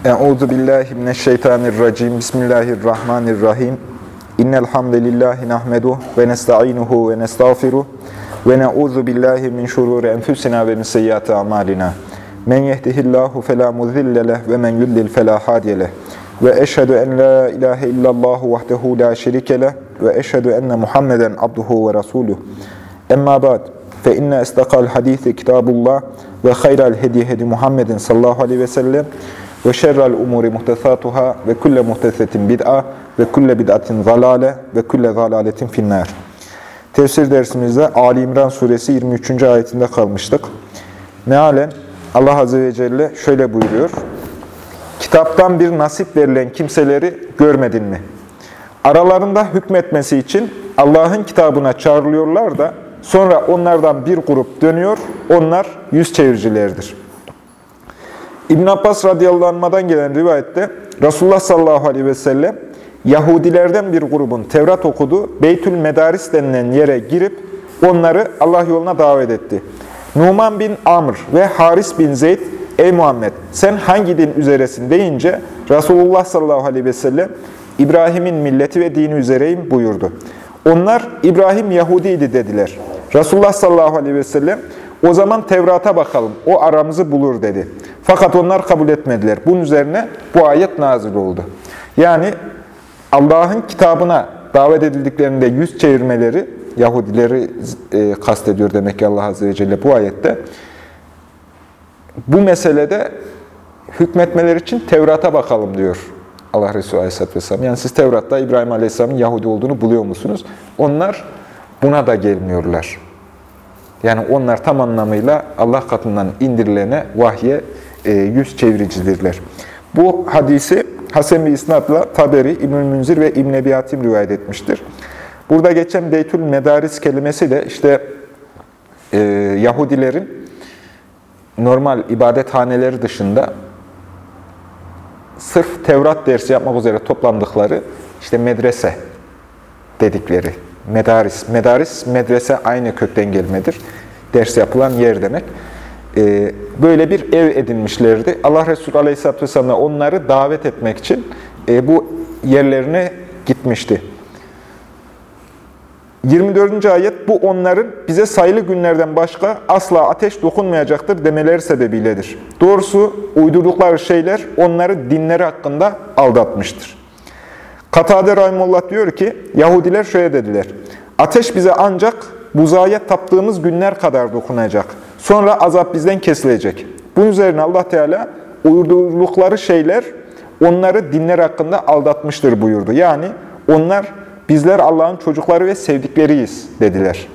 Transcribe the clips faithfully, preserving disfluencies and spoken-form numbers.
Euzu billahi mineşşeytanirracim. Bismillahirrahmanirrahim. İnnel hamdelellahi nahmeduhu ve nestainuhu ve nestağfiruh ve na'uzu billahi min şururi enfusina ve min seyyiati amalina. Men yehdihillahu fela mudille leh ve men yudlil fela hadiye leh. Ve eşhedü en la ilahe illallah vahdehu la şerike leh ve eşhedü enne Muhammeden abduhu ve resuluh. Emma ba'd. Fe inne istakal hadisi kitabullah ve hayral hedi hedi Muhammedin sallallahu aleyhi ve sellem ve şerrel umuri muhtesatuhâ ve kulle muhtesetin bid'a ve kulle bid'atin zalâle ve kulle zalâletin finnâr. Tefsir dersimizde Ali İmran suresi yirmi üçüncü ayetinde kalmıştık. Mealen Allah azze ve celle şöyle buyuruyor. Kitaptan bir nasip verilen kimseleri görmedin mi? Aralarında hükmetmesi için Allah'ın kitabına çağrılıyorlar da sonra onlardan bir grup dönüyor, onlar yüz çeviricilerdir. İbn Abbas radıyallahu anh'dan gelen rivayette Resulullah sallallahu aleyhi ve sellem Yahudilerden bir grubun Tevrat okuduğu Beytül Medaris denilen yere girip onları Allah yoluna davet etti. Numan bin Amr ve Haris bin Zeyd, ey Muhammed sen hangi din üzeresin deyince Resulullah sallallahu aleyhi ve sellem İbrahim'in milleti ve dini üzereyim buyurdu. Onlar İbrahim Yahudiydi dediler. Resulullah sallallahu aleyhi ve sellem o zaman Tevrat'a bakalım, o aramızı bulur dedi. Fakat onlar kabul etmediler. Bunun üzerine bu ayet nazil oldu. Yani Allah'ın kitabına davet edildiklerinde yüz çevirmeleri, Yahudileri e, kastediyor demek ki Allah azze ve celle bu ayette. Bu meselede hükmetmeleri için Tevrat'a bakalım diyor Allah Resulü aleyhisselatü vesselam. Yani siz Tevrat'ta İbrahim aleyhisselamın Yahudi olduğunu buluyor musunuz? Onlar buna da gelmiyorlar. Yani onlar tam anlamıyla Allah katından indirilene, vahye e, yüz çeviricidirler. Bu hadisi Hasen bir isnadla Taberi, İbnül Münzir ve İbn Ebi Hatim rivayet etmiştir. Burada geçen Beytül Medaris kelimesi de işte e, Yahudilerin normal ibadethaneleri dışında sırf Tevrat dersi yapmak üzere toplandıkları işte medrese dedikleri. Medaris. Medaris, medrese aynı kökten gelmedir. Ders yapılan yer demek. Ee, böyle bir ev edinmişlerdi. Allah Resulü Aleyhisselatü Vesselam da onları davet etmek için e, bu yerlerine gitmişti. yirmi dördüncü ayet, bu onların bize sayılı günlerden başka asla ateş dokunmayacaktır demeleri sebebiyledir. Doğrusu uydurdukları şeyler onları dinleri hakkında aldatmıştır. Katade Rahimullah diyor ki, Yahudiler şöyle dediler, ateş bize ancak buzağıya taptığımız günler kadar dokunacak. Sonra azap bizden kesilecek. Bunun üzerine Allah Teala uydurdukları şeyler onları dinler hakkında aldatmıştır buyurdu. Yani onlar bizler Allah'ın çocukları ve sevdikleriyiz dediler.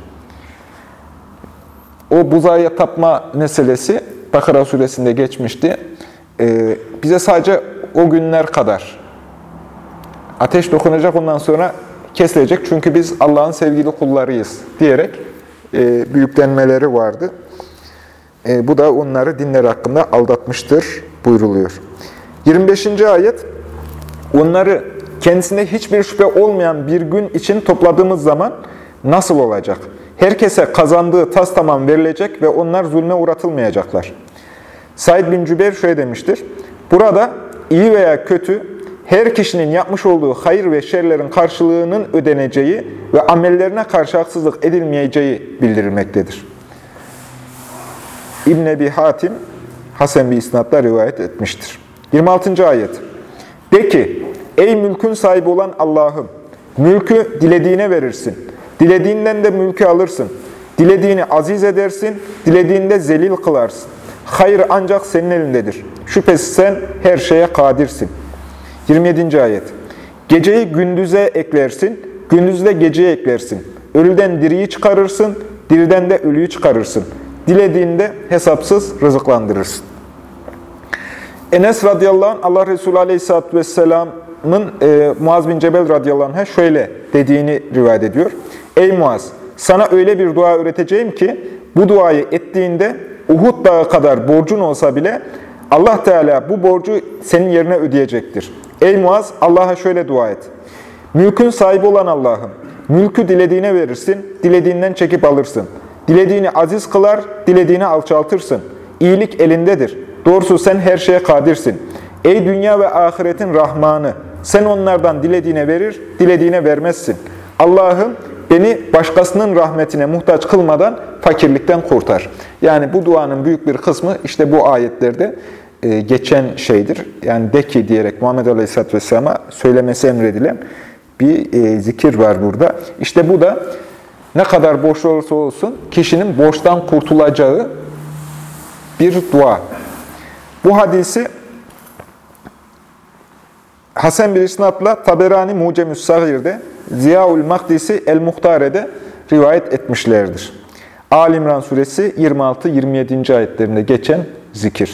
O buzağıya tapma meselesi Bakara suresinde geçmişti. Ee, bize sadece o günler kadar ateş dokunacak, ondan sonra kesilecek. Çünkü biz Allah'ın sevgili kullarıyız diyerek e, büyüklenmeleri vardı. E, bu da onları dinler hakkında aldatmıştır buyruluyor. yirmi beşinci ayet, onları kendisinde hiçbir şüphe olmayan bir gün için topladığımız zaman nasıl olacak? Herkese kazandığı tas tamam verilecek ve onlar zulme uğratılmayacaklar. Said bin Cübeyr şöyle demiştir. Burada iyi veya kötü, her kişinin yapmış olduğu hayır ve şerlerin karşılığının ödeneceği ve amellerine karşı haksızlık edilmeyeceği bildirilmektedir. İbn Ebi Hatim, Hasen bir isnatla rivayet etmiştir. yirmi altıncı ayet. De ki, ey mülkün sahibi olan Allah'ım, mülkü dilediğine verirsin. Dilediğinden de mülkü alırsın. Dilediğini aziz edersin, dilediğinde zelil kılarsın. Hayır ancak senin elindedir. Şüphesiz sen her şeye kadirsin. yirmi yedinci ayet. Geceyi gündüze eklersin, gündüzde geceye eklersin. Ölüden diriyi çıkarırsın, diriden de ölüyü çıkarırsın. Dilediğinde hesapsız rızıklandırırsın. Enes radıyallahu anh, Allah Resulü aleyhisselatü vesselamın e, Muaz bin Cebel radıyallahu anh'a şöyle dediğini rivayet ediyor. Ey Muaz, sana öyle bir dua öğreteceğim ki bu duayı ettiğinde Uhud dağı kadar borcun olsa bile Allah Teala bu borcu senin yerine ödeyecektir. Ey Muaz, Allah'a şöyle dua et. Mülkün sahibi olan Allah'ım, mülkü dilediğine verirsin, dilediğinden çekip alırsın. Dilediğini aziz kılar, dilediğini alçaltırsın. İyilik elindedir. Doğrusu sen her şeye kadirsin. Ey dünya ve ahiretin Rahmanı! Sen onlardan dilediğine verir, dilediğine vermezsin. Allah'ım beni başkasının rahmetine muhtaç kılmadan fakirlikten kurtar. Yani bu duanın büyük bir kısmı işte bu ayetlerde e, geçen şeydir. Yani de ki diyerek Muhammed Aleyhisselatü Vesselam'a söylemesi emredilen bir e, zikir var burada. İşte bu da ne kadar borç olursa olsun kişinin borçtan kurtulacağı bir dua. Bu hadisi Hasan bir isnatla Taberani Mucemü's Sagir'de, Ziyaül Makdisi El-Muhtare'de rivayet etmişlerdir. Ali İmran suresi yirmi altı yirmi yedinci ayetlerinde geçen zikir.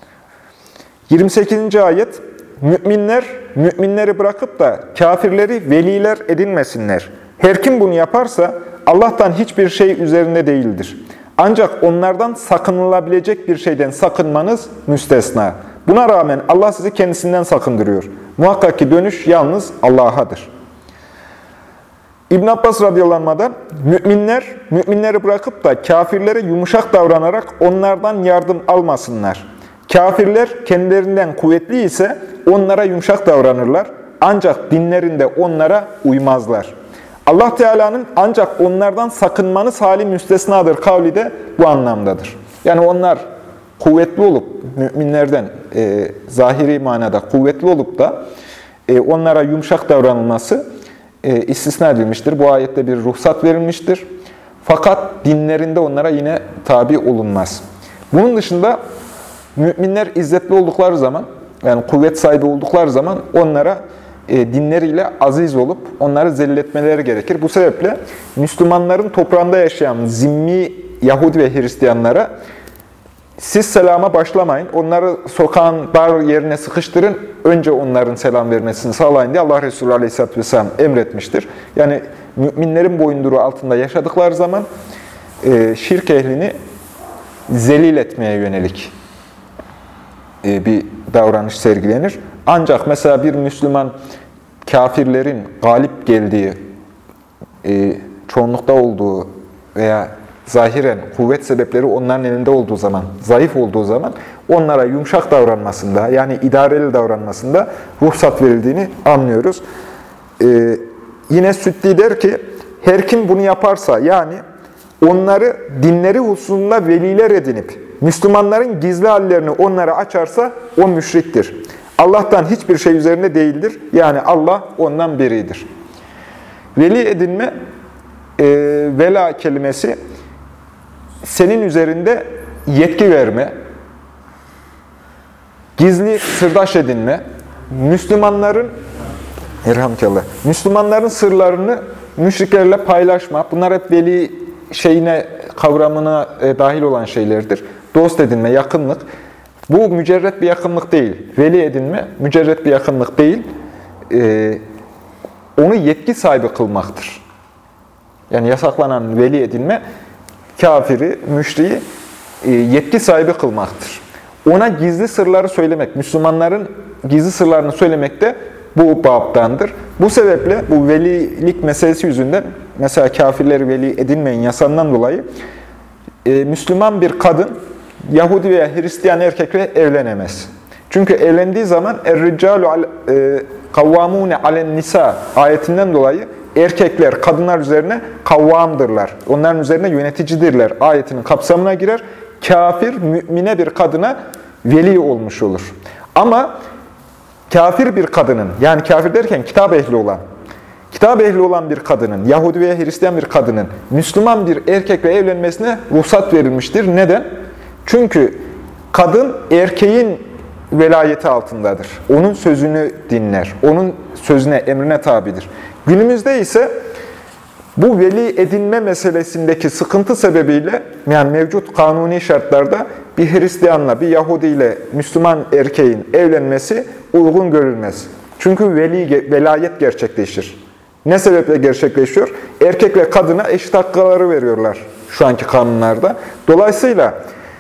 yirmi sekizinci ayet, müminler, müminleri bırakıp da kafirleri veliler edinmesinler. Her kim bunu yaparsa Allah'tan hiçbir şey üzerinde değildir. Ancak onlardan sakınılabilecek bir şeyden sakınmanız müstesna. Buna rağmen Allah sizi kendisinden sakındırıyor. Muhakkak ki dönüş yalnız Allah'adır. İbn Abbas radıyallahu anh'dan, müminler, müminleri bırakıp da kafirlere yumuşak davranarak onlardan yardım almasınlar. Kafirler kendilerinden kuvvetli ise onlara yumuşak davranırlar. Ancak dinlerinde onlara uymazlar. Allah Teala'nın ancak onlardan sakınmanız hali müstesnadır kavli de bu anlamdadır. Yani onlar kuvvetli olup, müminlerden e, zahiri manada kuvvetli olup da e, onlara yumuşak davranılması e, istisna edilmiştir. Bu ayette bir ruhsat verilmiştir. Fakat dinlerinde onlara yine tabi olunmaz. Bunun dışında müminler izzetli oldukları zaman, yani kuvvet sahibi oldukları zaman onlara e, dinleriyle aziz olup onları zelil etmeleri gerekir. Bu sebeple Müslümanların toprağında yaşayan zimmi Yahudi ve Hristiyanlara siz selama başlamayın, onları sokağın dar yerine sıkıştırın, önce onların selam vermesini sağlayın diye Allah Resulü Aleyhisselatü Vesselam emretmiştir. Yani müminlerin boyunduruğu altında yaşadıkları zaman e, şirk ehlini zelil etmeye yönelik e, bir davranış sergilenir. Ancak mesela bir Müslüman kafirlerin galip geldiği, e, çoğunlukta olduğu veya zahiren kuvvet sebepleri onların elinde olduğu zaman, zayıf olduğu zaman onlara yumuşak davranmasında, yani idareli davranmasında ruhsat verildiğini anlıyoruz. Ee, yine Süddi der ki, her kim bunu yaparsa, yani onları dinleri hususunda veliler edinip, Müslümanların gizli hallerini onlara açarsa o müşriktir. Allah'tan hiçbir şey üzerinde değildir. Yani Allah ondan beridir. Veli edinme, e, vela kelimesi, senin üzerinde yetki verme, gizli sırdaş edinme, Müslümanların elhamdülillah, Müslümanların sırlarını müşriklerle paylaşma. Bunlar hep veli şeyine, kavramına e, dahil olan şeylerdir. Dost edinme, yakınlık. Bu mücerret bir yakınlık değil. Veli edinme mücerret bir yakınlık değil. E, onu yetki sahibi kılmaktır. Yani yasaklanan veli edinme, kafiri, müşriği e, yetki sahibi kılmaktır. Ona gizli sırları söylemek, Müslümanların gizli sırlarını söylemek de bu babdandır. Bu sebeple bu velilik meselesi yüzünden, mesela kafirleri veli edinmeyin yasağından dolayı, e, Müslüman bir kadın Yahudi veya Hristiyan erkekle evlenemez. Çünkü evlendiği zaman er-ricalu kavvamune alen nisa ayetinden dolayı erkekler kadınlar üzerine kavvamdırlar. Onların üzerine yöneticidirler. Ayetinin kapsamına girer. Kafir, mümine bir kadına veli olmuş olur. Ama kafir bir kadının, yani kafir derken kitap ehli olan, kitap ehli olan bir kadının, Yahudi veya Hristiyan bir kadının Müslüman bir erkekle evlenmesine ruhsat verilmiştir. Neden? Çünkü kadın erkeğin velayeti altındadır. Onun sözünü dinler. Onun sözüne, emrine tabidir. Günümüzde ise bu veli edinme meselesindeki sıkıntı sebebiyle, yani mevcut kanuni şartlarda bir Hristiyanla, bir Yahudi ile Müslüman erkeğin evlenmesi uygun görülmez. Çünkü veli, velayet gerçekleşir. Ne sebeple gerçekleşiyor? Erkekle kadına eşit hakları veriyorlar şu anki kanunlarda. Dolayısıyla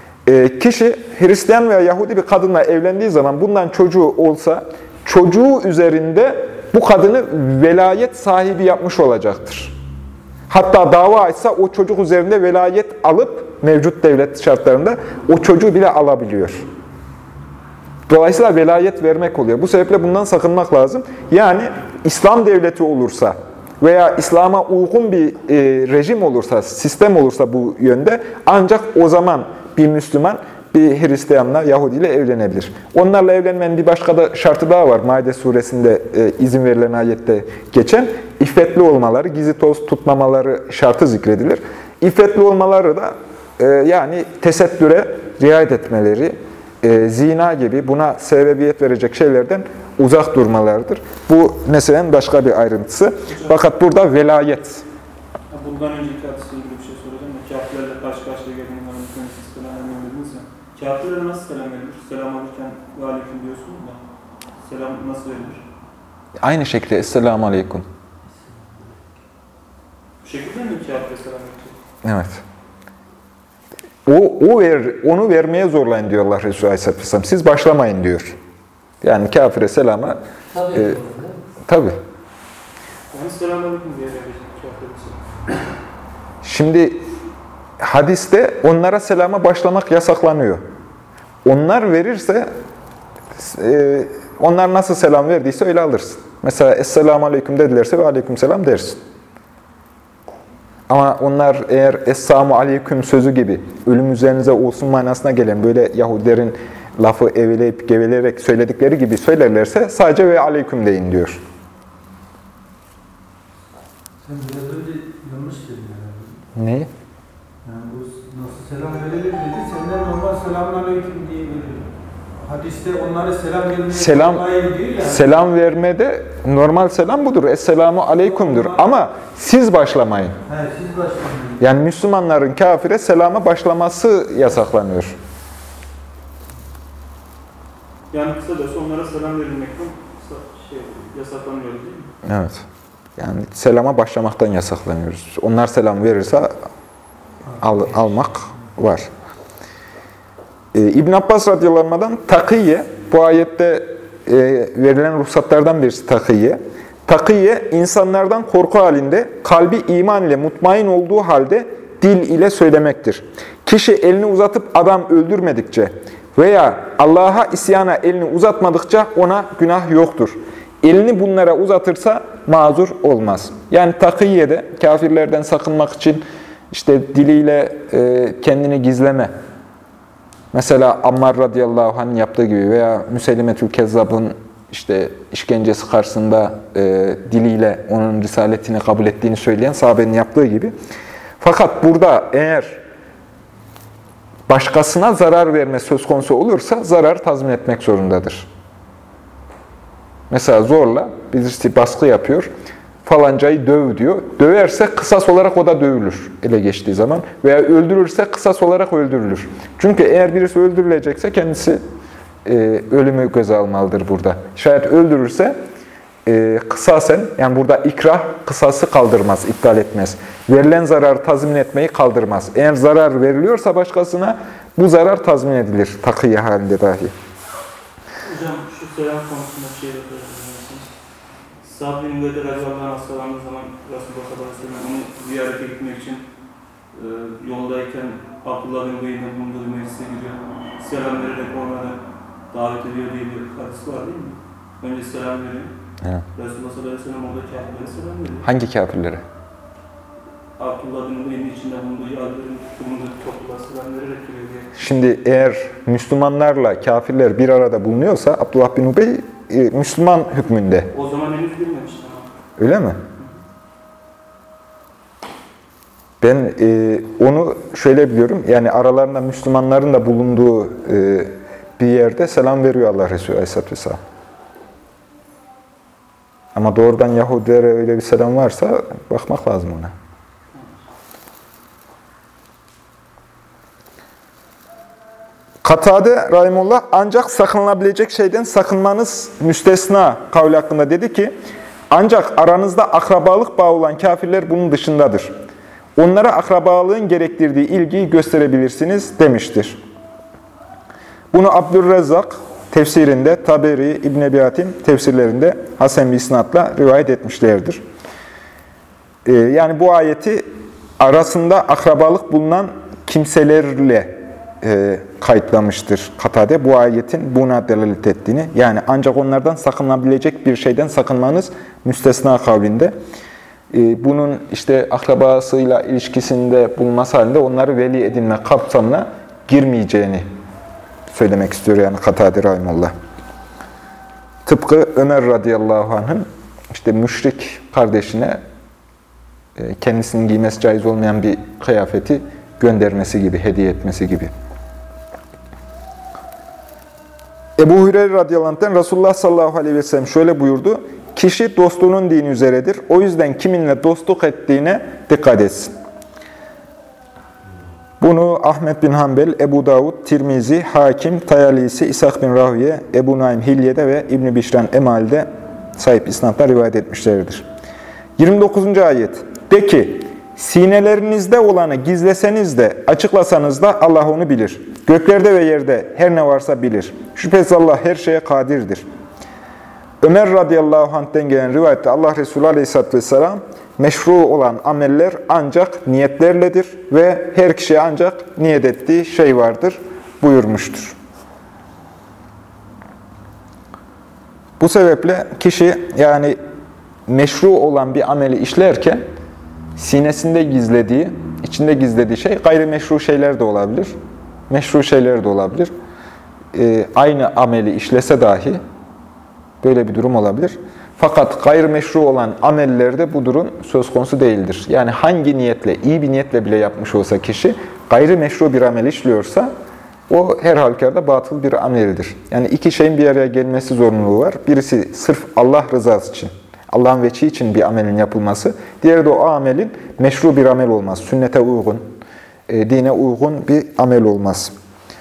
kişi Hristiyan veya Yahudi bir kadınla evlendiği zaman bundan çocuğu olsa, çocuğu üzerinde bu kadını velayet sahibi yapmış olacaktır. Hatta dava açsa o çocuk üzerinde velayet alıp, mevcut devlet şartlarında o çocuğu bile alabiliyor. Dolayısıyla velayet vermek oluyor. Bu sebeple bundan sakınmak lazım. Yani İslam devleti olursa veya İslam'a uygun bir e, rejim olursa, sistem olursa bu yönde ancak o zaman bir Müslüman bir Hristiyanla, Yahudi ile evlenebilir. Onlarla evlenmenin bir başka da şartı daha var. Maide suresinde e, izin verilen ayette geçen iffetli olmaları, gizli toz tutmamaları şartı zikredilir. İffetli olmaları da e, yani tesettüre riayet etmeleri, e, zina gibi buna sebebiyet verecek şeylerden uzak durmalarıdır. Bu meselenin başka bir ayrıntısı. Hocam, fakat burada velayet. Bundan önceki hadisle ilgili bir şey soracağım da kafirlerle karşı karşıya geldiğinde siz selam vermediniz ya. Kafirlere nasıl selam verilir? Selam alırken ve aleyküm diyorsunuz da selam nasıl verilir? Aynı şekilde Esselamu Aleyküm. Bu şekilde mi kafire selam verecek? Evet. O, o ver, onu vermeye zorlayın diyorlar Resulü Aleyhisselatü Vesselam. Siz başlamayın diyor. Yani kafire selama Tabii. E, tabii. Yani selam aleyküm diye verecek kafire. Şimdi hadiste onlara selama başlamak yasaklanıyor. Onlar verirse, e, onlar nasıl selam verdiyse öyle alırsın. Mesela Esselamu Aleyküm dedilerse ve Aleyküm Selam dersin. Ama onlar eğer Esselamu Aleyküm sözü gibi ölüm üzerinize olsun manasına gelen böyle Yahudilerin lafı eveleyip geveleyerek söyledikleri gibi söylerlerse sadece ve Aleyküm deyin diyor. Sen biraz önce yanlış dedin herhalde. Neyi? Yani bu nasıl selam verelim dedi, senden normal selamun aleyküm diye veriyor. Hadiste onlara selam vermeye Selam, değil yani. selam vermede normal selam budur. Esselamu Aleyküm'dür. Ama siz başlamayın. He, siz başlayın. Yani Müslümanların kafire selama başlaması yasaklanıyor. Yani kısacası onlara selam verilmekten şey, yasaklanıyor değil mi? Evet. Yani selama başlamaktan yasaklanıyoruz. Onlar selam verirse al, almak var. Ee, İbn Abbas radıyallahu anh'dan takiye, bu ayette e, verilen ruhsatlardan birisi takiye. Takiye, insanlardan korku halinde, kalbi iman ile mutmain olduğu halde dil ile söylemektir. Kişi elini uzatıp adam öldürmedikçe veya Allah'a isyana elini uzatmadıkça ona günah yoktur. Elini bunlara uzatırsa mazur olmaz. Yani takiye de kafirlerden sakınmak için işte diliyle e, kendini gizleme. Mesela Ammar radıyallahu anh'ın yaptığı gibi veya Müseylimetül Kezzab'ın işte işkencesi karşısında e, diliyle onun risaletini kabul ettiğini söyleyen sahabenin yaptığı gibi. Fakat burada eğer başkasına zarar verme söz konusu olursa zarar tazmin etmek zorundadır. Mesela zorla birisi baskı yapıyor, falancayı döv diyor. Döverse kısas olarak o da dövülür ele geçtiği zaman. Veya öldürürse kısas olarak öldürülür. Çünkü eğer birisi öldürülecekse kendisi e, ölümü göze almalıdır burada. Şayet öldürürse e, kısasen, yani burada ikrah kısası kaldırmaz, iptal etmez. Verilen zararı tazmin etmeyi kaldırmaz. Eğer zarar veriliyorsa başkasına bu zarar tazmin edilir takiye halinde dahi. Hocam şu selam konusunda bir şey de söyleyebilirsiniz. Sa'd bin Ubeyde radıyallahu anh hastalandığı zaman Resulullah sallallahu aleyhi ve sellem onu ziyarete gitmek için e, yoldayken Abdullah bin Ubeyde'nin bulunduğu meclise gidiyor. Selam vererek onları davet ediyor diye bir hadis var değil mi? Önce selam veriyor. Evet. Resulullah sallallahu aleyhi ve sellem orada kafirlere selam veriyor. Hangi kafirlere? Abdullah bin Ubeyde'nin içinde bulunduğu yağların bulunduğu topluluğa selam vererek giriyor diye. Şimdi eğer Müslümanlarla kafirler bir arada bulunuyorsa Abdullah bin Ubey e, Müslüman hükmünde. O zaman henüz girmemişti ama. Öyle mi? Ben e, onu şöyle biliyorum. Yani aralarında Müslümanların da bulunduğu e, bir yerde selam veriyor Allah Resulü Aleyhisselatü Vesselam. Ama doğrudan Yahudilere öyle bir selam varsa bakmak lazım ona. Katade rahimullah ancak sakınılabilecek şeyden sakınmanız müstesna kavli hakkında dedi ki ancak aranızda akrabalık bağı olan kafirler bunun dışındadır. Onlara akrabalığın gerektirdiği ilgiyi gösterebilirsiniz demiştir. Bunu Abdurrezzak tefsirinde, Taberi, İbn Ebi Hatim tefsirlerinde Hasan bir isnatla rivayet etmişlerdir. Ee, yani bu ayeti arasında akrabalık bulunan kimselerle e, kayıtlamıştır Katade. Bu ayetin buna delalet ettiğini, yani ancak onlardan sakınabilecek bir şeyden sakınmanız müstesna kavlinde. E, bunun işte akrabasıyla ilişkisinde bulunması halinde onları veli edinme kapsamına girmeyeceğini söylemek istiyor yani Katade rahimullah. Tıpkı Ömer radıyallahu anh'ın işte müşrik kardeşine kendisinin giymesi caiz olmayan bir kıyafeti göndermesi gibi, hediye etmesi gibi. Ebu Hureyre radıyallahu anh'ten Resulullah sallallahu aleyhi ve sellem şöyle buyurdu: kişi dostluğunun dini üzeredir. O yüzden kiminle dostluk ettiğine dikkat etsin. Bunu Ahmed bin Hanbel, Ebu Davud, Tirmizi, Hakim, Tayalisi, İshak bin Rahüye, Ebu Naim Hilye'de ve İbn-i Bişran Emal'de sahip isnatla rivayet etmişlerdir. yirmi dokuzuncu ayet. De ki, sinelerinizde olanı gizleseniz de, açıklasanız da Allah onu bilir. Göklerde ve yerde her ne varsa bilir. Şüphesiz Allah her şeye kadirdir. Ömer radıyallahu anh'ten gelen rivayette Allah Resulü aleyhisselatü vesselam, meşru olan ameller ancak niyetlerledir ve her kişiye ancak niyet ettiği şey vardır buyurmuştur. Bu sebeple kişi yani meşru olan bir ameli işlerken sinesinde gizlediği, içinde gizlediği şey gayrimeşru şeyler de olabilir, meşru şeyler de olabilir. Ee, aynı ameli işlese dahi böyle bir durum olabilir. Fakat gayrimeşru olan amellerde bu durum söz konusu değildir. Yani hangi niyetle, iyi bir niyetle bile yapmış olsa kişi, gayrimeşru bir amel işliyorsa o her halükarda batıl bir ameldir. Yani iki şeyin bir araya gelmesi zorunluluğu var. Birisi sırf Allah rızası için, Allah'ın veçhi için bir amelin yapılması. Diğeri de o amelin meşru bir amel olması, sünnete uygun, e, dine uygun bir amel olması.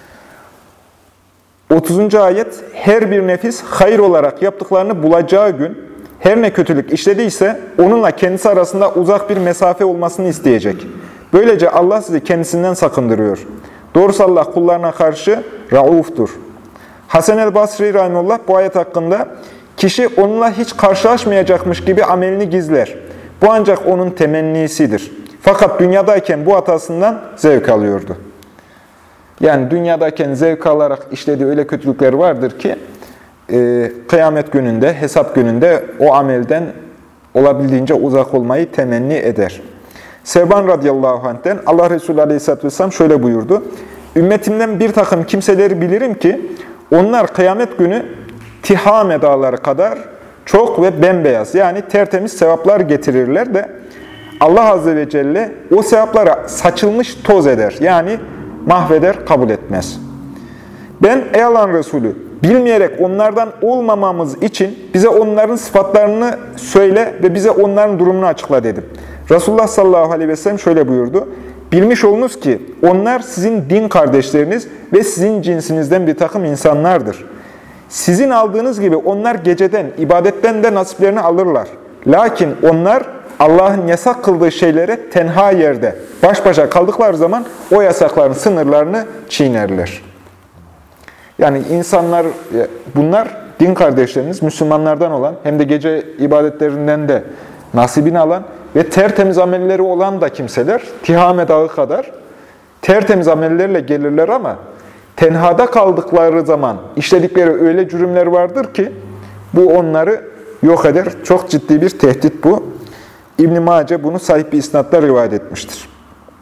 otuzuncu ayet, her bir nefis hayır olarak yaptıklarını bulacağı gün, her ne kötülük işlediyse onunla kendisi arasında uzak bir mesafe olmasını isteyecek. Böylece Allah sizi kendisinden sakındırıyor. Doğrusu Allah kullarına karşı rauftur. Hasan el-Basri rahimullah bu ayet hakkında, kişi onunla hiç karşılaşmayacakmış gibi amelini gizler. Bu ancak onun temennisidir. Fakat dünyadayken bu hatasından zevk alıyordu. Yani dünyadayken zevk alarak işlediği öyle kötülükler vardır ki, e, kıyamet gününde, hesap gününde o amelden olabildiğince uzak olmayı temenni eder. Sevban radıyallahu anh'ten Allah Resulü aleyhisselatü vesselam şöyle buyurdu: ümmetimden bir takım kimseleri bilirim ki, onlar kıyamet günü Tihame dağları kadar çok ve bembeyaz, yani tertemiz sevaplar getirirler de Allah Azze ve Celle o sevaplara saçılmış toz eder. Yani mahveder, kabul etmez. Ben ey Allah'ın Resulü, bilmeyerek onlardan olmamamız için bize onların sıfatlarını söyle ve bize onların durumunu açıkla dedim. Resulullah sallallahu aleyhi ve sellem şöyle buyurdu: bilmiş olunuz ki onlar sizin din kardeşleriniz ve sizin cinsinizden bir takım insanlardır. Sizin aldığınız gibi onlar geceden, ibadetten de nasiplerini alırlar. Lakin onlar Allah'ın yasak kıldığı şeylere tenha yerde baş başa kaldıkları zaman o yasakların sınırlarını çiğnerler. Yani insanlar, bunlar din kardeşleriniz, Müslümanlardan olan, hem de gece ibadetlerinden de nasibini alan ve tertemiz amelleri olan da kimseler, Tihame Dağı kadar tertemiz amellerle gelirler ama tenhada kaldıkları zaman işledikleri öyle cürümler vardır ki bu onları yok eder. Çok ciddi bir tehdit bu. İbn-i Mace bunu sahih bir isnatla rivayet etmiştir.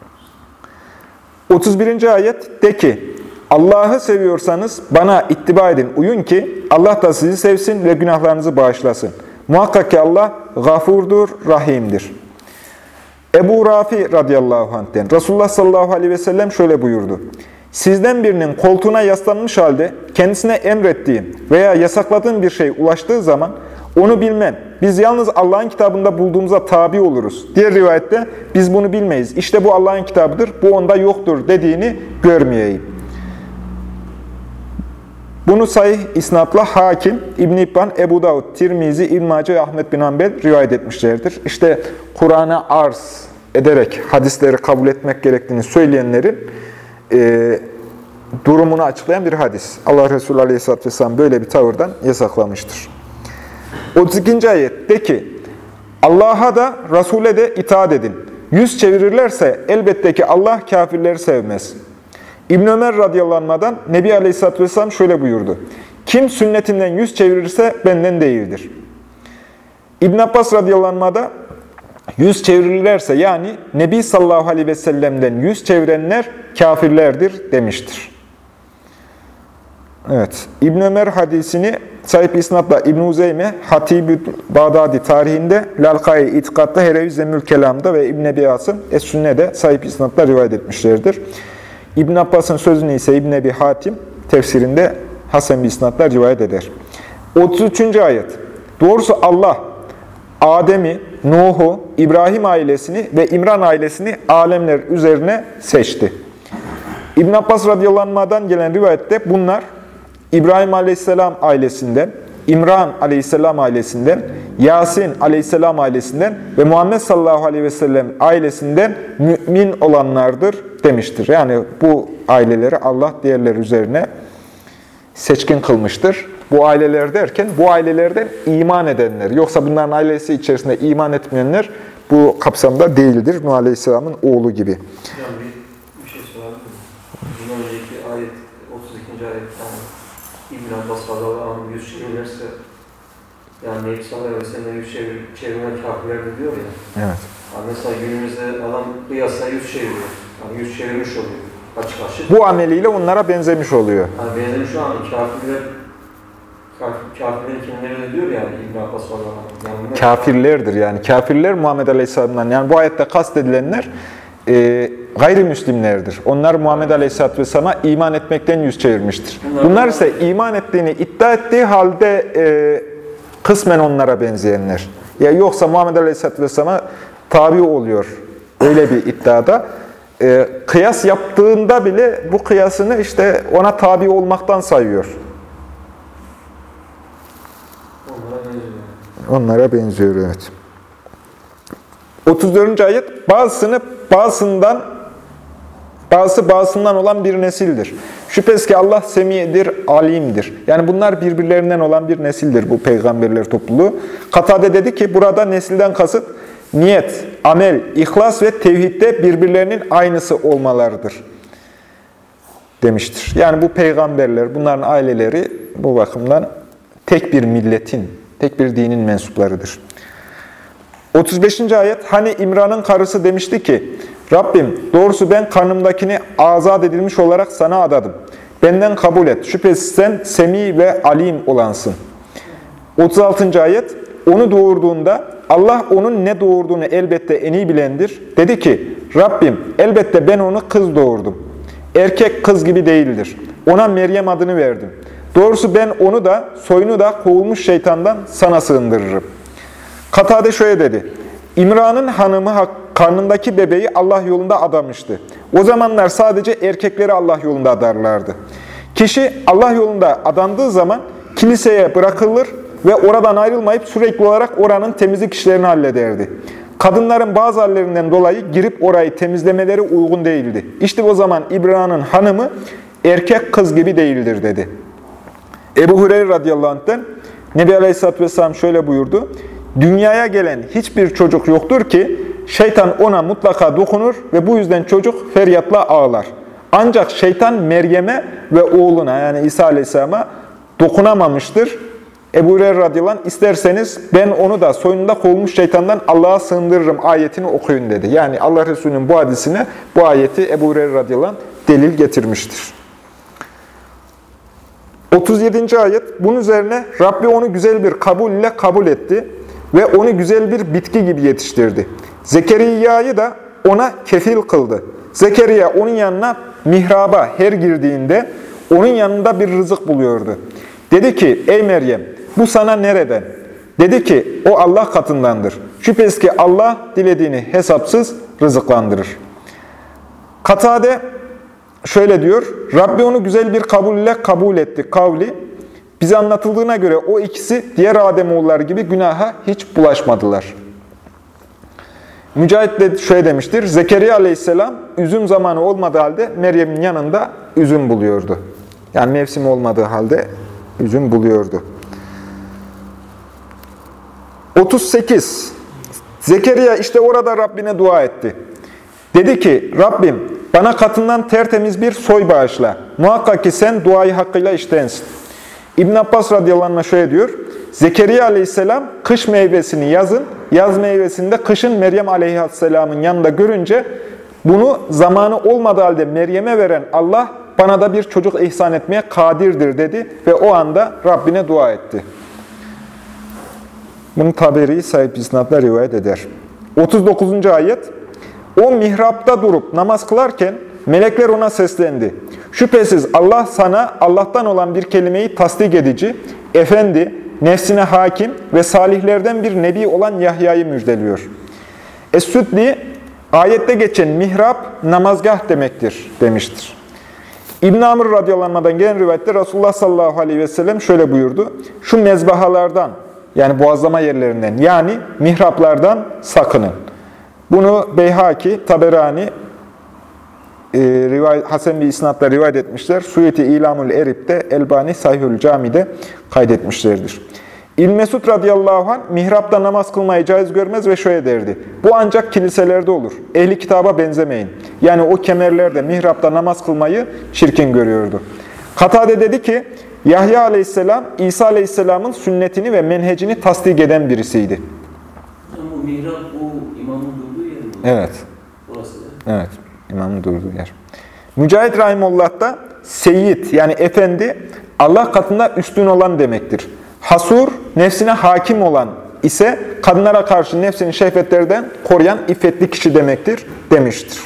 otuz birinci ayet, de ki, Allah'ı seviyorsanız bana ittiba edin, uyun ki Allah da sizi sevsin ve günahlarınızı bağışlasın. Muhakkak ki Allah gafurdur, rahimdir. Ebu Rafi radıyallahu anh'ten Resulullah sallallahu aleyhi ve sellem şöyle buyurdu: sizden birinin koltuğuna yaslanmış halde kendisine emrettiğim veya yasakladığım bir şey ulaştığı zaman onu bilmem, biz yalnız Allah'ın kitabında bulduğumuza tabi oluruz. Diğer rivayette biz bunu bilmeyiz, İşte bu Allah'ın kitabıdır, bu onda yoktur dediğini görmeyeyim. Bunu sahih isnatla Hakim, İbn-i İbban, Ebu Davud, Tirmizi, İbn-i Mace ve Ahmed bin Hanbel rivayet etmişlerdir. İşte Kur'an'a arz ederek hadisleri kabul etmek gerektiğini söyleyenlerin e, durumunu açıklayan bir hadis. Allah Resulü Aleyhisselatü Vesselam böyle bir tavırdan yasaklamıştır. otuz ikinci ayet, de ki, Allah'a da Resul'e de itaat edin. Yüz çevirirlerse elbette ki Allah kafirleri sevmez. İbn Ömer radıyallahu anh'dan Nebi Aleyhisselatü Vesselam şöyle buyurdu. Kim sünnetinden yüz çevirirse benden değildir. İbn Abbas radıyallahu anh'a yüz çevirirlerse yani Nebi sallallahu aleyhi ve sellem'den yüz çevirenler kafirlerdir demiştir. Evet. İbn Ömer hadisini sahip isnatla İbn Uzeyme, Hatib-i Bağdadi tarihinde, Lalkai İtikad'da, Herevi Zemmül Kelam'da ve İbn Ebi Asım Es-Sünne'de sahip isnatla rivayet etmişlerdir. İbn Abbas'ın sözünü ise İbn Ebi Hatim tefsirinde Hasan bir isnatla rivayet eder. otuz üçüncü ayet. Doğrusu Allah Adem'i, Nuh'u, İbrahim ailesini ve İmran ailesini alemler üzerine seçti. İbn Abbas radıyallahu anh'dan gelen rivayette bunlar İbrahim aleyhisselam ailesinden, İmran aleyhisselam ailesinden, Yasin aleyhisselam ailesinden ve Muhammed sallallahu aleyhi ve sellem ailesinden mümin olanlardır demiştir. Yani bu aileleri Allah diğerleri üzerine seçkin kılmıştır. Bu aileler derken bu ailelerden iman edenler. Yoksa bunların ailesi içerisinde iman etmeyenler bu kapsamda değildir. Nuh Aleyhisselam'ın oğlu gibi. Yani bir, bir şey sorabilir miyim? Bundan önceki ayet, otuz ikinci ayetten İbn Abbas radıyallahu anh yüz çevirirse yani Nebi sallallahu aleyhi ve sellem yüz çevir, çevirme kafirlerdir diyor ya. Evet. Yani mesela günümüzde adam kıyasla yüz çeviriyor. Yani yüz çevirmiş oluyor. Açık açık. Bu ameliyle onlara benzemiş oluyor. Yani benzemiş şu an kafirler Kafirlerin kimleri de diyor yani İbn Abbas radıyallahu anh. Yani Kafirlerdir yani. Kafirler Muhammed Aleyhisselam'dan. Yani bu ayette kastedilenler e, gayrimüslimlerdir. Onlar Muhammed Aleyhisselatü Vesselam'a iman etmekten yüz çevirmiştir. Bunlar ise iman ettiğini iddia ettiği halde e, kısmen onlara benzeyenler. Ya yoksa Muhammed Aleyhisselatü Vesselam'a tabi oluyor. Öyle bir iddiada. E, kıyas yaptığında bile bu kıyasını işte ona tabi olmaktan sayıyor. Onlara benziyor, evet. otuz dördüncü ayet, bazısını bazısından, bazısı bazısından olan bir nesildir. Şüphesiz ki Allah semidir, alimdir. Yani bunlar birbirlerinden olan bir nesildir bu peygamberler topluluğu. Katade dedi ki, burada nesilden kasıt, niyet, amel, ihlas ve tevhidde birbirlerinin aynısı olmalarıdır demiştir. Yani bu peygamberler, bunların aileleri bu bakımdan tek bir milletin, tek bir dinin mensuplarıdır. otuz beşinci ayet, hani İmran'ın karısı demişti ki, Rabbim doğrusu ben karnımdakini azat edilmiş olarak sana adadım. Benden kabul et. Şüphesiz sen semi ve alim olansın. otuz altıncı ayet, onu doğurduğunda Allah onun ne doğurduğunu elbette en iyi bilendir. Dedi ki, Rabbim elbette ben onu kız doğurdum. Erkek kız gibi değildir. Ona Meryem adını verdim. Doğrusu ben onu da, soyunu da kovulmuş şeytandan sana sığındırırım. Katade şöyle dedi. İmran'ın hanımı karnındaki bebeği Allah yolunda adamıştı. O zamanlar sadece erkekleri Allah yolunda adarlardı. Kişi Allah yolunda adandığı zaman kiliseye bırakılır ve oradan ayrılmayıp sürekli olarak oranın temizlik işlerini hallederdi. Kadınların bazı hallerinden dolayı girip orayı temizlemeleri uygun değildi. İşte o zaman İmran'ın hanımı erkek kız gibi değildir dedi. Ebu Hureyre radıyallahu anh'ten Nebi Aleyhisselatü Vesselam şöyle buyurdu. Dünyaya gelen hiçbir çocuk yoktur ki şeytan ona mutlaka dokunur ve bu yüzden çocuk feryatla ağlar. Ancak şeytan Meryem'e ve oğluna yani İsa Aleyhisselam'a dokunamamıştır. Ebu Hureyre radıyallahu anh isterseniz ben onu da soyunda kovulmuş şeytandan Allah'a sığındırırım ayetini okuyun dedi. Yani Allah Resulü'nün bu hadisine bu ayeti Ebu Hureyre radıyallahu anh delil getirmiştir. otuz yedinci ayet, bunun üzerine Rabbi onu güzel bir kabul ile kabul etti ve onu güzel bir bitki gibi yetiştirdi. Zekeriya'yı da ona kefil kıldı. Zekeriya onun yanına mihraba her girdiğinde onun yanında bir rızık buluyordu. Dedi ki, ey Meryem bu sana nereden? Dedi ki, o Allah katındandır. Şüphesiz ki Allah dilediğini hesapsız rızıklandırır. Katade şöyle diyor, Rabbi onu güzel bir kabul ile kabul etti kavli. Bize anlatıldığına göre o ikisi diğer Ademoğulları gibi günaha hiç bulaşmadılar. Mücahit de şöyle demiştir, Zekeriya aleyhisselam üzüm zamanı olmadığı halde Meryem'in yanında üzüm buluyordu. Yani mevsim olmadığı halde üzüm buluyordu. otuz sekiz. Zekeriya işte orada Rabbine dua etti. Dedi ki, Rabbim bana katından tertemiz bir soy bağışla. Muhakkak ki sen duayı hakkıyla iştensin. İbn Abbas radıyallahu anh şöyle diyor. Zekeriya aleyhisselam kış meyvesini yazın, yaz meyvesini de kışın Meryem aleyhisselamın yanında görünce bunu zamanı olmadığı halde Meryem'e veren Allah bana da bir çocuk ihsan etmeye kadirdir dedi ve o anda Rabbine dua etti. Bunu Taberi sahip isnadla rivayet eder. otuz dokuzuncu ayet. O mihrapta durup namaz kılarken melekler ona seslendi. Şüphesiz Allah sana Allah'tan olan bir kelimeyi tasdik edici, efendi, nefsine hakim ve salihlerden bir nebi olan Yahya'yı müjdeliyor. Es-Süddi, ayette geçen mihrap, namazgah demektir demiştir. İbn Amr radıyallahu anh'dan gelen rivayette Resulullah sallallahu aleyhi ve sellem şöyle buyurdu. Şu mezbahalardan, yani boğazlama yerlerinden, yani mihraplardan sakının. Bunu Beyhaki, Taberani, e, rivayet, Hasan bir isnatla rivayet etmişler. Suyeti İlamul Erib'de, Elbani Sahihül Cami'de kaydetmişlerdir. İbn Mesud radıyallahu anh mihrapta namaz kılmayı caiz görmez ve şöyle derdi. Bu ancak kiliselerde olur. Ehli kitaba benzemeyin. Yani o kemerlerde mihrapta namaz kılmayı çirkin görüyordu. Katade dedi ki, Yahya aleyhisselam, İsa aleyhisselamın sünnetini ve menhecini tasdik eden birisiydi. Bu mihrap bu imamın durduğu yer mi? Evet. Orası da. Evet, imamın durduğu yer. Mücahit Rahimullah da seyyid yani efendi Allah katında üstün olan demektir. Hasur, nefsine hakim olan ise kadınlara karşı nefsini şehvetlerden koruyan iffetli kişi demektir demiştir.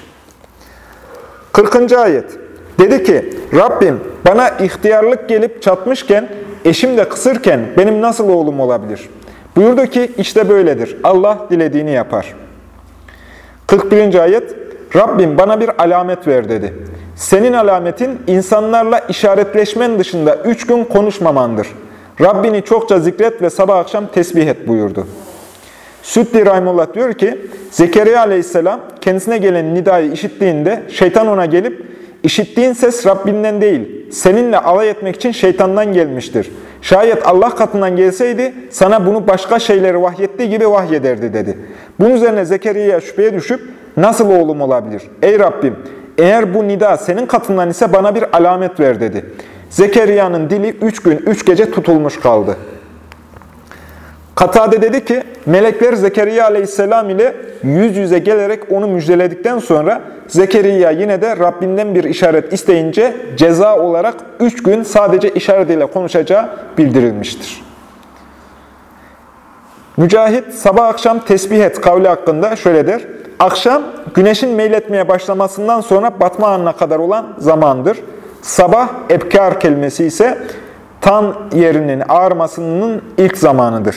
kırkıncı ayet. Dedi ki, Rabbim bana ihtiyarlık gelip çatmışken, eşim de kısırken benim nasıl oğlum olabilir? Buyurdu ki, işte böyledir. Allah dilediğini yapar. kırk birinci ayet. Rabbim bana bir alamet ver dedi. Senin alametin insanlarla işaretleşmen dışında üç gün konuşmamandır. Rabbini çokça zikret ve sabah akşam tesbih et buyurdu. Süddi Rahimullah diyor ki, Zekeriya aleyhisselam kendisine gelen nidayı işittiğinde şeytan ona gelip, işittiğin ses Rabbinden değil, seninle alay etmek için şeytandan gelmiştir. Şayet Allah katından gelseydi sana bunu başka şeyleri vahyettiği gibi vahyederdi dedi. Bunun üzerine Zekeriya'ya şüpheye düşüp, nasıl oğlum olabilir? Ey Rabbim, eğer bu nida senin katından ise bana bir alamet ver dedi. Zekeriya'nın dili üç gün, üç gece tutulmuş kaldı. Katade dedi ki, melekler Zekeriya aleyhisselam ile yüz yüze gelerek onu müjdeledikten sonra Zekeriya yine de Rabbinden bir işaret isteyince ceza olarak üç gün sadece işaret ile konuşacağı bildirilmiştir. Mücahit, sabah akşam tesbih et kavli hakkında şöyle der. Akşam, güneşin meyletmeye başlamasından sonra batma anına kadar olan zamandır. Sabah, ebkar kelimesi ise tan yerinin ağarmasının ilk zamanıdır.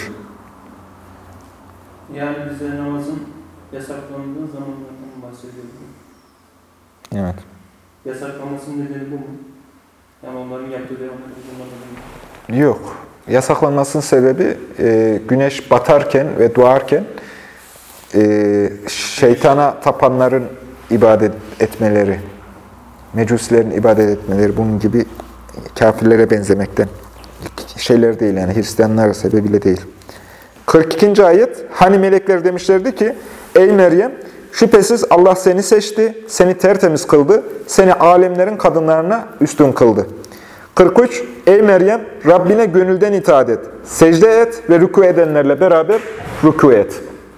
Yani bize namazın yasaklandığı zamanlardan bahsediyoruz. Evet. Yasaklanmasının nedeni bu mu? Yani onların yaptığı devam edildiği Yok. Yasaklanmasının sebebi e, güneş batarken ve doğarken e, şeytana tapanların ibadet etmeleri, mecusilerin ibadet etmeleri, bunun gibi kafirlere benzemekten şeyler değil, yani Hristiyanlar sebebiyle değil. kırk ikinci ayet, hani melekler demişlerdi ki, ey Meryem, şüphesiz Allah seni seçti, seni tertemiz kıldı, seni alemlerin kadınlarına üstün kıldı. kırk üç, ey Meryem, Rabbine gönülden itaat et, secde et ve rükû edenlerle beraber rükû et.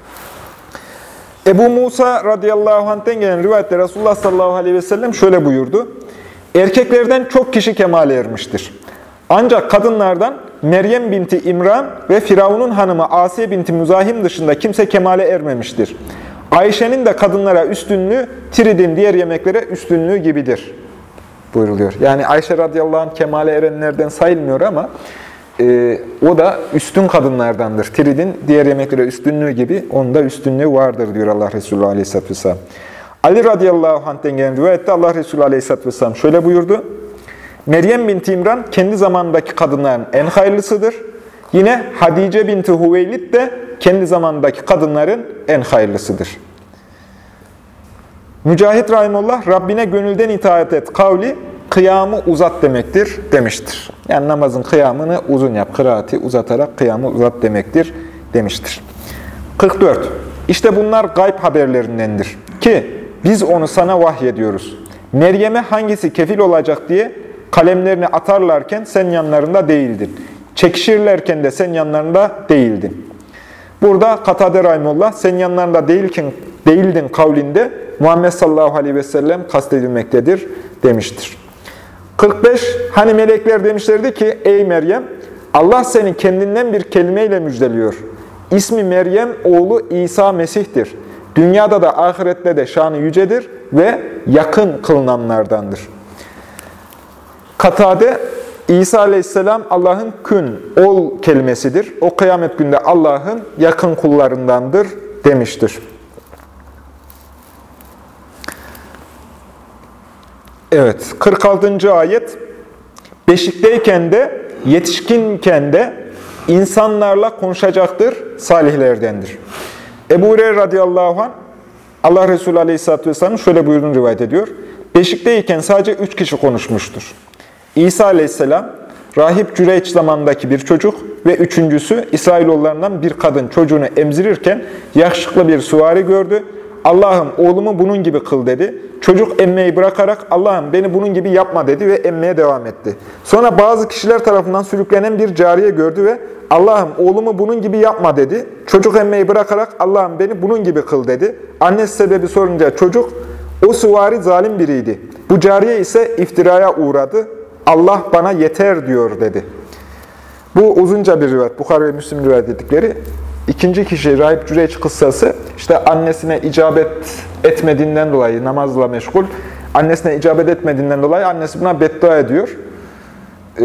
Ebu Musa radıyallahu anh'ten gelen rivayette Resulullah sallallahu aleyhi ve sellem şöyle buyurdu. Erkeklerden çok kişi kemale ermiştir. Ancak kadınlardan Meryem binti İmran ve Firavun'un hanımı Asiye binti Müzahim dışında kimse kemale ermemiştir. Ayşe'nin de kadınlara üstünlüğü, tiridin diğer yemeklere üstünlüğü gibidir buyuruluyor. Yani Ayşe radıyallahu anh kemale erenlerden sayılmıyor ama e, o da üstün kadınlardandır. Tiridin diğer yemeklere üstünlüğü gibi onun da üstünlüğü vardır diyor Allah Resulü aleyhisselatü vesselam. Ali radıyallahu anh'ten gelen rivayette Allah Resulü aleyhisselatü vesselam şöyle buyurdu. Meryem binti İmran kendi zamanındaki kadınların en hayırlısıdır. Yine Hadice binti Hüveylid de kendi zamanındaki kadınların en hayırlısıdır. Mücahit Rahimullah, Rabbine gönülden itaat et kavli, kıyamı uzat demektir demiştir. Yani namazın kıyamını uzun yap, kıraati uzatarak kıyamı uzat demektir demiştir. kırk dört. İşte bunlar gayb haberlerindendir. Ki biz onu sana vahyediyoruz. Meryem'e hangisi kefil olacak diye kalemlerini atarlarken sen yanlarında değildin. Çekişirlerken de sen yanlarında değildin. Burada Katade Rahimullah sen yanlarında değilken, değildin kavlinde Muhammed sallallahu aleyhi ve sellem kastedilmektedir demiştir. kırk beş. Hani melekler demişlerdi ki ey Meryem Allah seni kendinden bir kelimeyle müjdeliyor. İsmi Meryem oğlu İsa Mesih'tir. Dünyada da ahirette de şanı yücedir ve yakın kılınanlardandır. Katade, İsa aleyhisselam Allah'ın kün, ol kelimesidir. O kıyamet günde Allah'ın yakın kullarındandır demiştir. Evet, kırk altıncı ayet. Beşikteyken de, yetişkinken de insanlarla konuşacaktır, salihlerdendir. Ebu Hureyre radıyallahu anh, Allah Resulü aleyhisselatü vesselam şöyle buyurduğunu rivayet ediyor. Beşikteyken sadece üç kişi konuşmuştur. İsa aleyhisselam, rahip Cüreyç zamanındaki bir çocuk ve üçüncüsü İsrailoğullarından bir kadın çocuğunu emzirirken yakışıklı bir süvari gördü. Allah'ım oğlumu bunun gibi kıl dedi. Çocuk emmeyi bırakarak Allah'ım beni bunun gibi yapma dedi ve emmeye devam etti. Sonra bazı kişiler tarafından sürüklenen bir cariye gördü ve Allah'ım oğlumu bunun gibi yapma dedi. Çocuk emmeyi bırakarak Allah'ım beni bunun gibi kıl dedi. Annesi sebebi sorunca çocuk o süvari zalim biriydi. Bu cariye ise iftiraya uğradı. Allah bana yeter diyor dedi. Bu uzunca bir rivayet. Bukhari ve Müslim rivayet ettikleri. İkinci kişi Rahip Cüreyç kıssası işte annesine icabet etmediğinden dolayı namazla meşgul. Annesine icabet etmediğinden dolayı annesi buna beddua ediyor. Ee,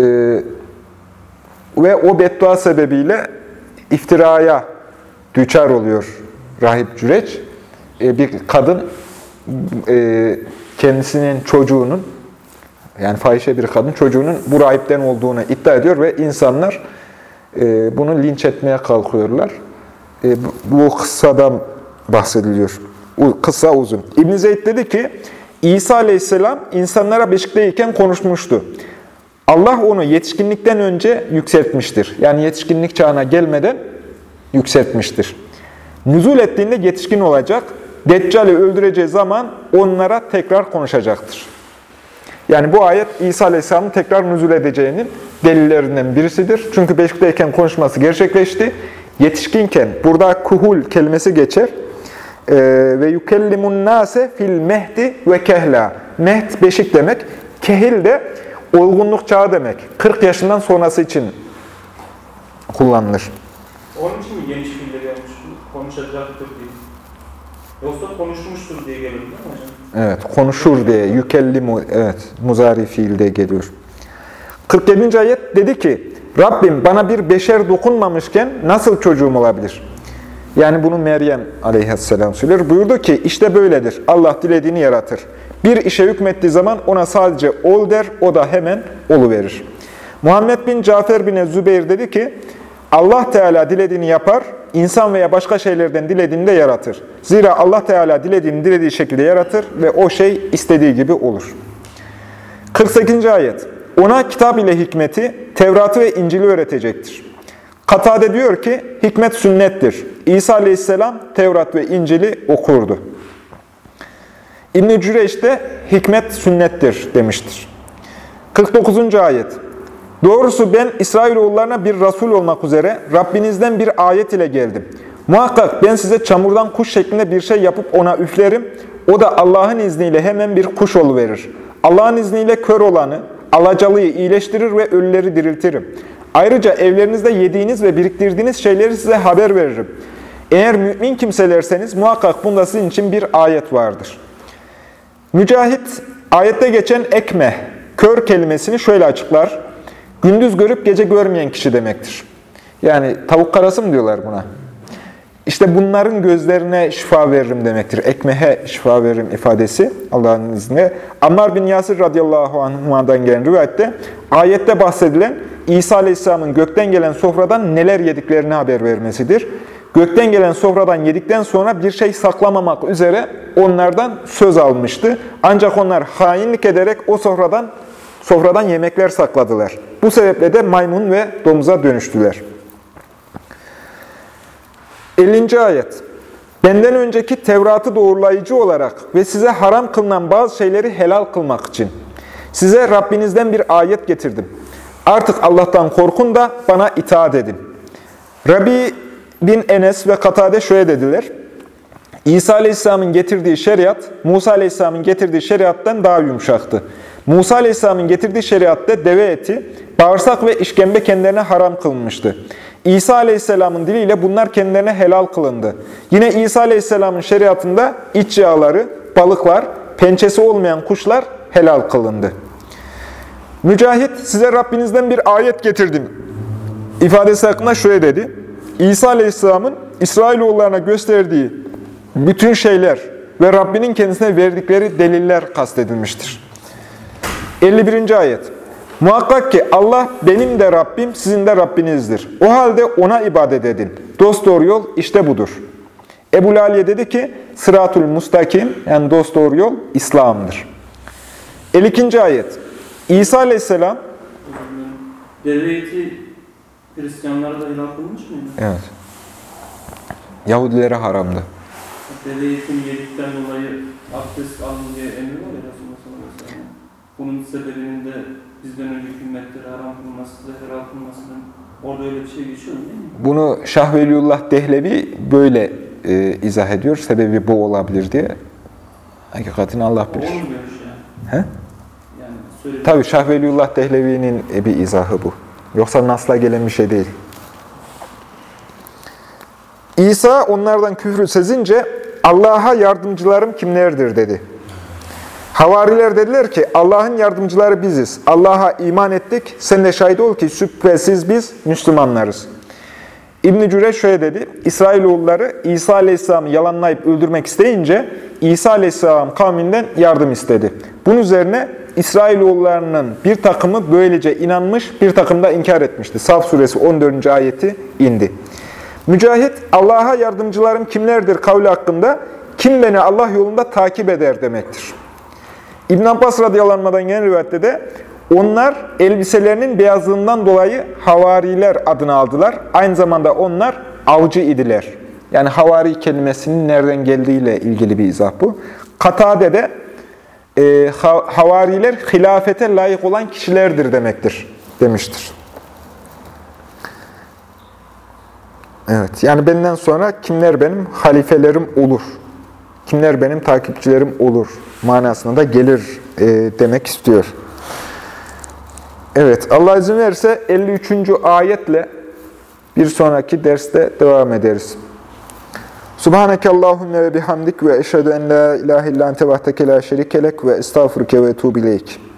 ve o beddua sebebiyle iftiraya düçar oluyor Rahip Cüreyç. Ee, bir kadın e, kendisinin çocuğunun yani fahişe bir kadın çocuğunun bu rahipten olduğunu iddia ediyor ve insanlar e, bunu linç etmeye kalkıyorlar. E, bu kıssadan bahsediliyor. O kıssa uzun. İbn Zeyd dedi ki, İsa aleyhisselam insanlara beşikteyken konuşmuştu. Allah onu yetişkinlikten önce yükseltmiştir. Yani yetişkinlik çağına gelmeden yükseltmiştir. Nüzul ettiğinde yetişkin olacak. Deccal'i öldüreceği zaman onlara tekrar konuşacaktır. Yani bu ayet İsa Aleyhisselam'ın tekrar nüzul edeceğinin delillerinden birisidir. Çünkü beşikteyken konuşması gerçekleşti. Yetişkinken, burada kuhul kelimesi geçer. Ee, ve yukellimun nase fil mehdi ve kehla. Mehd beşik demek. Kehil de olgunluk çağı demek. kırk yaşından sonrası için kullanılır. Onun için mi geniş fiilleri yapmış? Konuşacaktır diye. Yoksa konuşmuştur diye geliyor değil mi hocam? Evet, konuşur diye, yükellimu, evet, muzari fiilde geliyor. kırk yedinci ayet dedi ki, Rabbim bana bir beşer dokunmamışken nasıl çocuğum olabilir? Yani bunu Meryem aleyhisselam söyler. Buyurdu ki, işte böyledir, Allah dilediğini yaratır. Bir işe hükmettiği zaman ona sadece ol der, o da hemen oluverir. Muhammed bin Cafer bin Zübeyir dedi ki, Allah Teala dilediğini yapar, insan veya başka şeylerden dilediğini de yaratır. Zira Allah Teala dilediğini dilediği şekilde yaratır ve o şey istediği gibi olur. kırk sekizinci ayet. Ona kitap ile hikmeti, Tevrat'ı ve İncil'i öğretecektir. Katade diyor ki, hikmet sünnettir. İsa aleyhisselam Tevrat ve İncil'i okurdu. İbn-i Cüreyş de hikmet sünnettir demiştir. kırk dokuzuncu ayet. Doğrusu ben İsrailoğullarına bir Resul olmak üzere Rabbinizden bir ayet ile geldim. Muhakkak ben size çamurdan kuş şeklinde bir şey yapıp ona üflerim. O da Allah'ın izniyle hemen bir kuş oluverir. Allah'ın izniyle kör olanı, alacalıyı iyileştirir ve ölüleri diriltirim. Ayrıca evlerinizde yediğiniz ve biriktirdiğiniz şeyleri size haber veririm. Eğer mümin kimselerseniz muhakkak bunda sizin için bir ayet vardır. Mücahit, ayette geçen ekmeh, kör kelimesini şöyle açıklar. Gündüz görüp gece görmeyen kişi demektir. Yani tavuk karası mı diyorlar buna? İşte bunların gözlerine şifa veririm demektir. Ekmehe şifa veririm ifadesi Allah'ın izniyle. Ammar bin Yasir radıyallahu anh'dan gelen rivayette ayette bahsedilen İsa aleyhisselamın gökten gelen sofradan neler yediklerini haber vermesidir. Gökten gelen sofradan yedikten sonra bir şey saklamamak üzere onlardan söz almıştı. Ancak onlar hainlik ederek o sofradan sofradan yemekler sakladılar. Bu sebeple de maymun ve domuza dönüştüler. ellinci ayet. benden önceki Tevrat'ı doğrulayıcı olarak ve size haram kılınan bazı şeyleri helal kılmak için size Rabbinizden bir ayet getirdim. Artık Allah'tan korkun da bana itaat edin. Rabi bin Enes ve Katade şöyle dediler. İsa Aleyhisselam'ın getirdiği şeriat, Musa Aleyhisselam'ın getirdiği şeriattan daha yumuşaktı. Musa Aleyhisselam'ın getirdiği şeriatta deve eti, bağırsak ve işkembe kendilerine haram kılınmıştı. İsa Aleyhisselam'ın diliyle bunlar kendilerine helal kılındı. Yine İsa Aleyhisselam'ın şeriatında iç yağları, balıklar, pençesi olmayan kuşlar helal kılındı. Mücahit, size Rabbinizden bir ayet getirdim ifadesi hakkında şöyle dedi. İsa Aleyhisselam'ın İsrailoğullarına gösterdiği bütün şeyler ve Rabbinin kendisine verdikleri deliller kastedilmiştir. elli birinci ayet. Muhakkak ki Allah benim de Rabbim, sizin de Rabbinizdir. O halde ona ibadet edin. Dosdoğru yol işte budur. Ebu Laliye dedi ki, Sıratul Mustakim, yani dosdoğru yol İslam'dır. elli ikinci ayet. İsa Aleyhisselam, deve eti Hristiyanlara da helal kılmış mıydı? evet, Yahudilere haramdı. Deve etini yedikten dolayı abdest alın diye emri var ya Resulullah sallallahu aleyhi ve sellem. Bunun sebebinin de bizden önceki ümmetleri haram kılması, size helal kılmasının orada öyle bir şey geçiyor mu değil mi? Bunu Şah Veliullah Dehlevi böyle e, izah ediyor. Sebebi bu olabilir diye. Hakikatini Allah bilir. O mu görüş yani? He? Yani söylediğim... Tabii Şah Veliullah Dehlevi'nin bir izahı bu. Yoksa nasla gelen bir şey değil. İsa onlardan küfrü sezince Allah'a yardımcılarım kimlerdir dedi. Havariler dediler ki Allah'ın yardımcıları biziz. Allah'a iman ettik. Sen de şahit ol ki şüphesiz biz Müslümanlarız. İbn-i Cüreş şöyle dedi. İsrailoğulları İsa Aleyhisselam'ı yalanlayıp öldürmek isteyince İsa Aleyhisselam kavminden yardım istedi. Bunun üzerine İsrailoğullarının bir takımı böylece inanmış, bir takım da inkar etmişti. Saf suresi on dördüncü ayeti indi. Mücahit, Allah'a yardımcılarım kimlerdir kavli hakkında, kim beni Allah yolunda takip eder demektir. İbn Abbas radıyallahu anh'dan gelen rivayette de onlar elbiselerinin beyazlığından dolayı havariler adını aldılar. Aynı zamanda onlar avcı idiler. Yani havari kelimesinin nereden geldiğiyle ilgili bir izah bu. Katade'de e, ha, havariler hilafete layık olan kişilerdir demektir demiştir. Evet, yani benden sonra kimler benim halifelerim olur, kimler benim takipçilerim olur manasına da gelir e, demek istiyor. Evet, Allah izin verirse elli üçüncü ayetle bir sonraki derste devam ederiz. Subhaneke Allahümme ve bihamdik ve eşhedü en la ilahe illa ente vahdeke la şerike lek ve estağfurke ve etûbü ileyk.